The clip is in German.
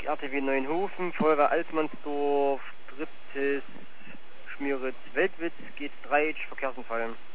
Link RTW Neuenhofen, Feuerwehr Alsmannsdorf, drittes Schmieritz Weltwitz, geht 3, Verkehrsunfall.